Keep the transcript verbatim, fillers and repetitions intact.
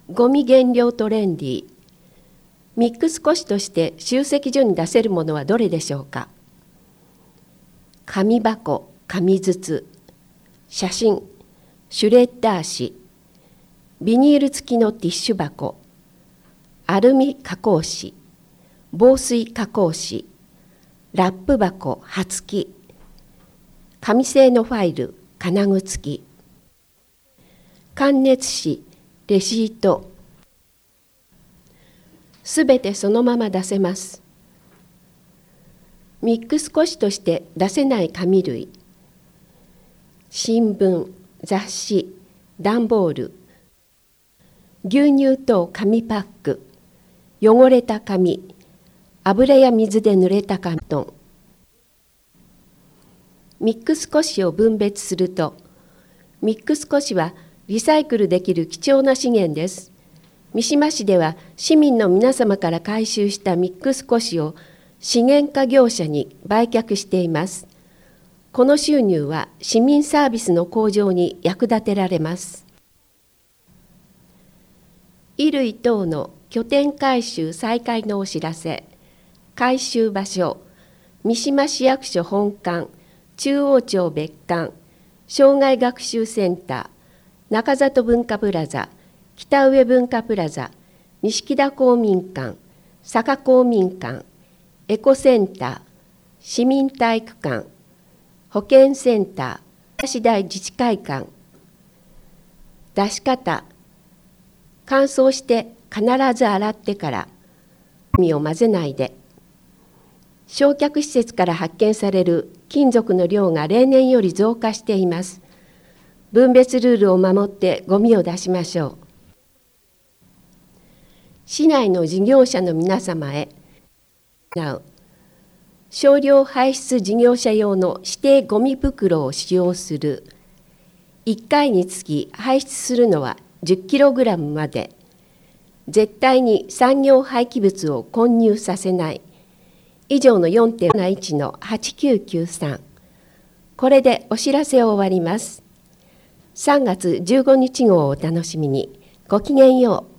ゴミ減量トレンディ。ミックス古紙として集積所に出せるものはどれでしょうか。紙箱、紙筒、写真、シュレッダー紙、ビニール付きのティッシュ箱、アルミ加工紙、防水加工紙、ラップ箱、葉付き、紙製のファイル、金具付き、感熱紙、レシート、すべてそのまま出せます。ミックス古紙として出せない紙類、新聞、雑誌、段ボール、牛乳等紙パック、汚れた紙、油や水で濡れた紙トン。ミックス古紙を分別すると、ミックス古紙はリサイクルできる貴重な資源です。三島市では市民の皆様から回収したミックス古紙を資源化業者に売却しています。この収入は市民サービスの向上に役立てられます。衣類等の拠点回収再開のお知らせ。回収場所、三島市役所本館、中央町別館、障害学習センター、中里文化プラザ、北上文化プラザ、錦田公民館、坂公民館、エコセンター、市民体育館、保健センター、東大自治会館。出し方、乾燥して必ず洗ってからゴミを混ぜないで。焼却施設から発見される金属の量が例年より増加しています。分別ルールを守ってゴミを出しましょう。市内の事業者の皆様へ、少量排出事業者用の指定ゴミ袋を使用する。いっかいにつき排出するのはじゅっキログラムまで。絶対に産業廃棄物を混入させない。以上の よんてんなないちのはちきゅうきゅうさん。これでお知らせを終わります。さんがつじゅうごにち号をお楽しみに。ごきげんよう。